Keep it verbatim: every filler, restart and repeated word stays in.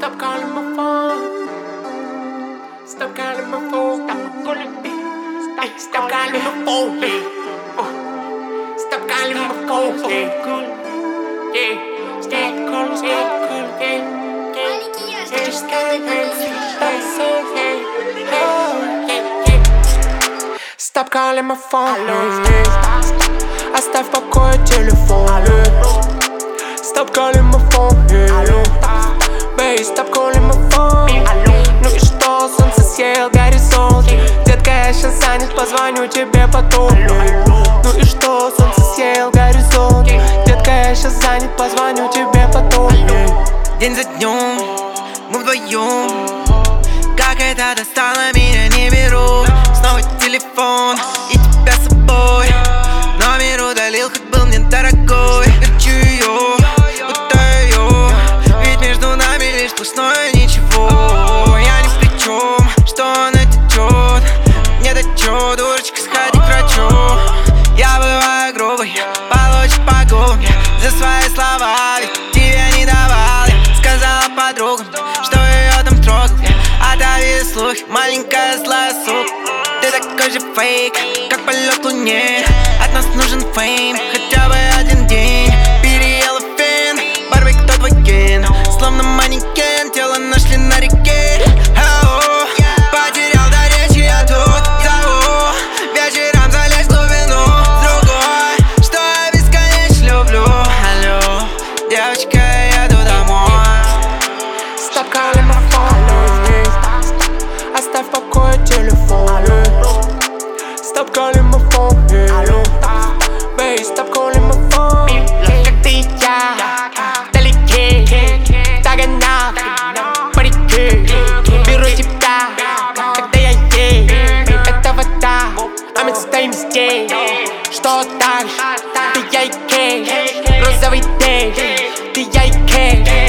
Stop calling my phone. Stop calling my phone. Stop calling me. Stop, stop calling my phone. Yeah. Uh. Stop calling my phone. Yeah. Yeah. Stop calling. Stop calling. Yeah. Yeah. Yeah. Just calling me. Stop saying hey. Oh. Yeah. Yeah. Stop calling my phone. Yeah. Оставь в покое телефон. Stop calling my phone. Yeah. Baby, stop calling my phone. Ну и что, солнце съел горизонт. Детка, я щас занят, позвоню тебе потом. Ну и что, солнце съел горизонт. Детка, я щас занят, позвоню тебе потом. День за днем, мы вдвоем. Как это достало, меня не берут. Снова телефон и тебя с собой. Номер удалил, хоть был мне дорогой. Хочу ее, пытаю ее. Ведь между нами лишь сплошное ничего. Я ни при чем, что она течет. Не течет, дурочка, сходи к врачу. Я бываю грубой, получишь по губам за свои слова, ведь тебе не давал. Я сказала подругам, что ее там трогал. Отдавили слухи, маленькая злая сука. Ты такой же фейк, как полет к луне. От нас нужен фейм, хотя бы один день. Переела фен, Барби, кто твой ген? Словно манекен, тело нашли на реке. Ау, потерял до речи, я тут зову. Вечером залезь в глубину с другой, что я бесконечно люблю. Алло, девочка, я еду домой. Stop calling my phone. Оставь в покое телефон. Stop calling my phone. Baby, stop calling my phone. Как ты и я вдалеке, догонял парики. Беру тебя, когда я ей. Это вода, а мы стоим здесь. Что дальше? Ты я и Кей. Розовый день, ты я и Кей.